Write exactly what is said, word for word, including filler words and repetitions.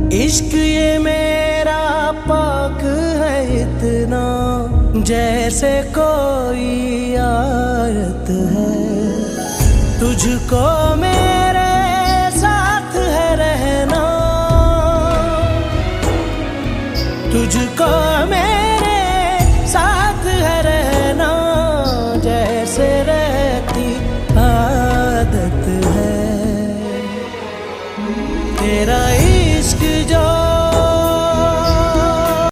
इश्क ये मेरा पाक है इतना, जैसे कोई आयत है। तुझको मेरे साथ है रहना, तुझको मेरे